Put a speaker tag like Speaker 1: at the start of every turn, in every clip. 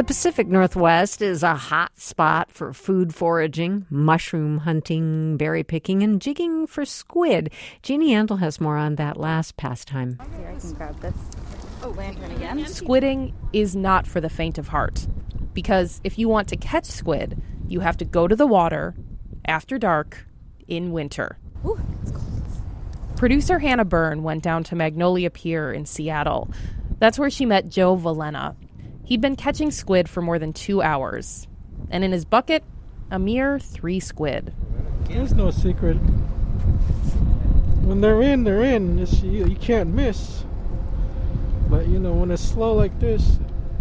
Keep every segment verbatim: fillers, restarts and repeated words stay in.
Speaker 1: The Pacific Northwest is a hot spot for food foraging, mushroom hunting, berry picking, and jigging for squid. Jeannie Andel has more on that last pastime.
Speaker 2: Here, I can grab this. Oh, lantern again.
Speaker 3: Squidding is not for the faint of heart, because if you want to catch squid, you have to go to the water after dark in winter.
Speaker 2: Ooh, it's cold.
Speaker 3: Producer Hannah Byrne went down to Magnolia Pier in Seattle. That's where she met Joe Valena. He'd been catching squid for more than two hours. And in his bucket, a mere three squid.
Speaker 4: There's no secret. When they're in, they're in. It's, you, you can't miss. But, you know, when it's slow like this,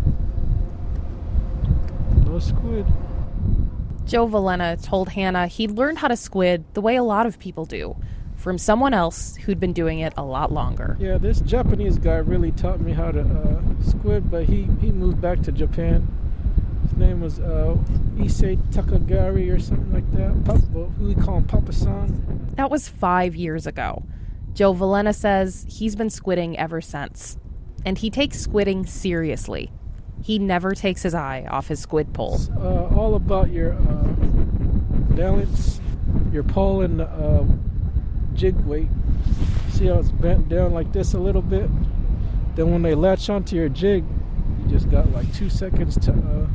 Speaker 4: no squid.
Speaker 3: Joe Valena told Hannah he'd learned how to squid the way a lot of people do, from someone else who'd been doing it a lot longer.
Speaker 4: Yeah, this Japanese guy really taught me how to uh, squid, but he, he moved back to Japan. His name was uh, Issei Takagari or something like that. Papa, who we call him Papa-san.
Speaker 3: That was five years ago. Joe Valena says he's been squidding ever since. And he takes squidding seriously. He never takes his eye off his squid pole.
Speaker 4: It's uh, all about your uh, balance, your pole, and the uh, jig weight. See how it's bent down like this a little bit? Then when they latch onto your jig, you just got like two seconds to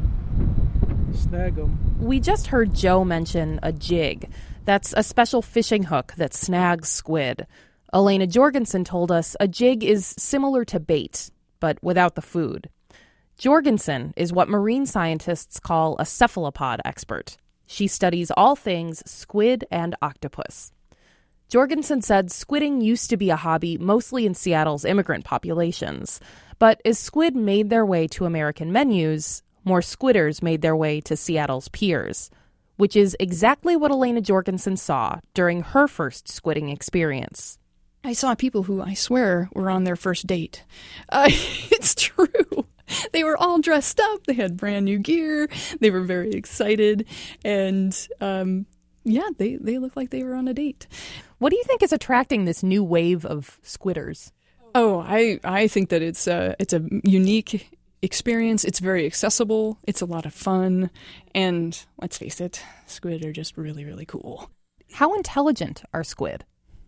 Speaker 4: uh, snag them.
Speaker 3: We just heard Joe mention a jig. That's a special fishing hook that snags squid. Elena Jorgensen told us a jig is similar to bait, but without the food. Jorgensen is what marine scientists call a cephalopod expert. She studies all things squid and octopus. Jorgensen said squidding used to be a hobby mostly in Seattle's immigrant populations. But as squid made their way to American menus, more squidders made their way to Seattle's piers, which is exactly what Elena Jorgensen saw during her first squidding experience.
Speaker 5: I saw people who, I swear, were on their first date. Uh, it's true. They were all dressed up. They had brand new gear. They were very excited. And, um, yeah, they, they looked like they were on a date.
Speaker 3: What do you think is attracting this new wave of squidders?
Speaker 5: Oh, I, I think that it's a, it's a unique experience. It's very accessible. It's a lot of fun. And let's face it, squid are just really, really cool.
Speaker 3: How intelligent are squid?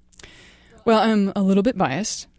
Speaker 5: Well, I'm a little bit biased,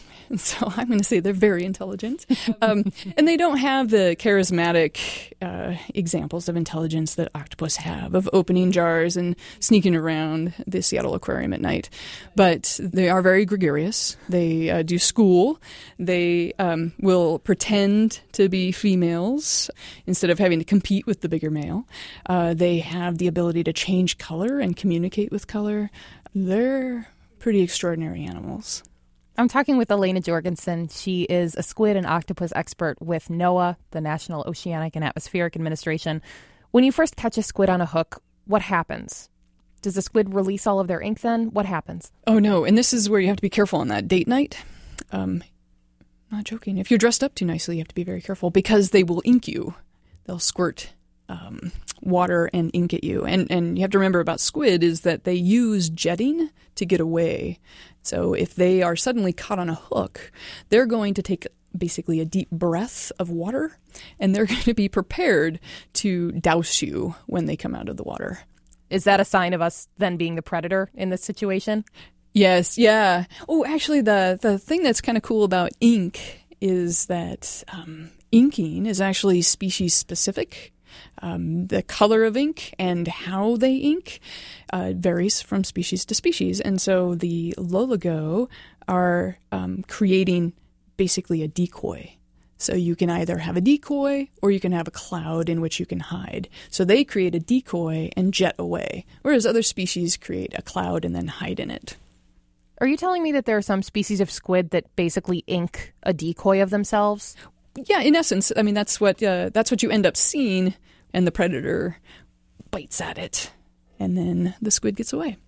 Speaker 5: so I'm going to say they're very intelligent. Um, and they don't have the charismatic uh, examples of intelligence that octopus have, of opening jars and sneaking around the Seattle Aquarium at night. But they are very gregarious. They uh, do school. They um, will pretend to be females instead of having to compete with the bigger male. Uh, they have the ability to change color and communicate with color. They're pretty extraordinary animals.
Speaker 3: I'm talking with Elena Jorgensen. She is a squid and octopus expert with NOAA, the National Oceanic and Atmospheric Administration. When you first catch a squid on a hook, what happens? Does the squid release all of their ink then? What happens?
Speaker 5: Oh, no. And this is where you have to be careful on that date night. Um, not joking. If you're dressed up too nicely, you have to be very careful because they will ink you. They'll squirt um, water and ink at you. And, and you have to remember about squid is that they use jetting to get away. So if they are suddenly caught on a hook, they're going to take basically a deep breath of water, and they're going to be prepared to douse you when they come out of the water.
Speaker 3: Is that a sign of us then being the predator in this situation?
Speaker 5: Yes, yeah. Oh, actually, the, the thing that's kind of cool about ink is that um, inking is actually species-specific. Um, the color of ink and how they ink uh, varies from species to species. And so the Loligo are um, creating basically a decoy. So you can either have a decoy or you can have a cloud in which you can hide. So they create a decoy and jet away, whereas other species create a cloud and then hide in it.
Speaker 3: Are you telling me that there are some species of squid that basically ink a decoy of themselves?
Speaker 5: Yeah, in essence, I mean, that's what uh, that's what you end up seeing, and the predator bites at it, and then the squid gets away.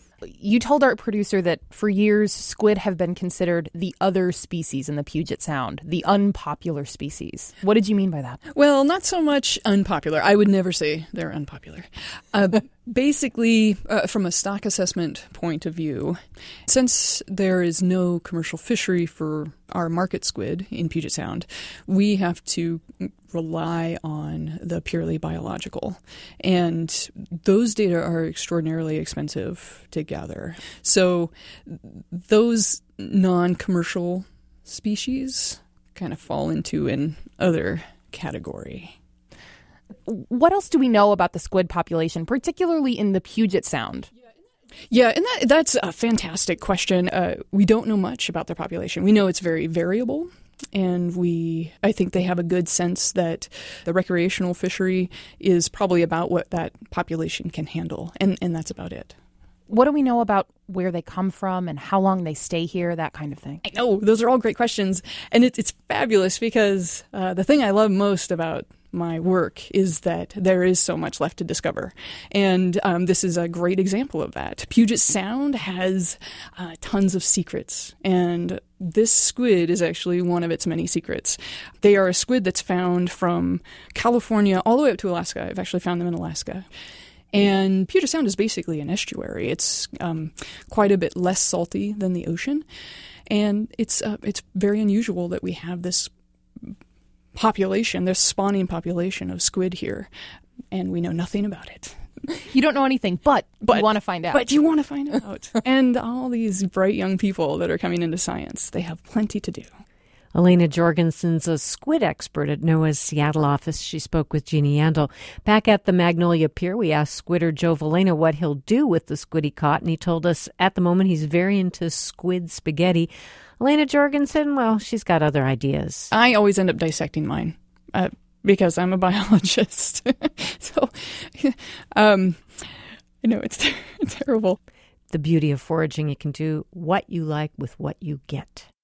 Speaker 3: You told our producer that for years, squid have been considered the other species in the Puget Sound, the unpopular species. What did you mean by that?
Speaker 5: Well, not so much unpopular. I would never say they're unpopular. Uh, Basically, uh, from a stock assessment point of view, since there is no commercial fishery for our market squid in Puget Sound, we have to rely on the purely biological. And those data are extraordinarily expensive to gather. So those non-commercial species kind of fall into an other category.
Speaker 3: What else do we know about the squid population, particularly in the Puget Sound?
Speaker 5: Yeah, and that, that's a fantastic question. Uh, we don't know much about their population. We know it's very variable, and we I think they have a good sense that the recreational fishery is probably about what that population can handle, and, and that's about it.
Speaker 3: What do we know about where they come from and how long they stay here, that kind of thing?
Speaker 5: I know, those are all great questions, and it, it's fabulous because uh, the thing I love most about my work is that there is so much left to discover. And um, this is a great example of that. Puget Sound has uh, tons of secrets, and this squid is actually one of its many secrets. They are a squid that's found from California all the way up to Alaska. I've actually found them in Alaska. And Puget Sound is basically an estuary. It's um, quite a bit less salty than the ocean. And it's uh, it's very unusual that we have this population, this spawning population of squid here, and we know nothing about it.
Speaker 3: You don't know anything, but, but you want to find out.
Speaker 5: But you want to find out. And all these bright young people that are coming into science, they have plenty to do.
Speaker 1: Elena Jorgensen's a squid expert at NOAA's Seattle office. She spoke with Jeannie Andel. Back at the Magnolia Pier, we asked squidder Joe Valena what he'll do with the squid he caught, and he told us at the moment he's very into squid spaghetti. Elena Jorgensen, well, she's got other ideas.
Speaker 5: I always end up dissecting mine uh, because I'm a biologist. so, um, I know it's ter- terrible.
Speaker 1: The beauty of foraging, you can do what you like with what you get.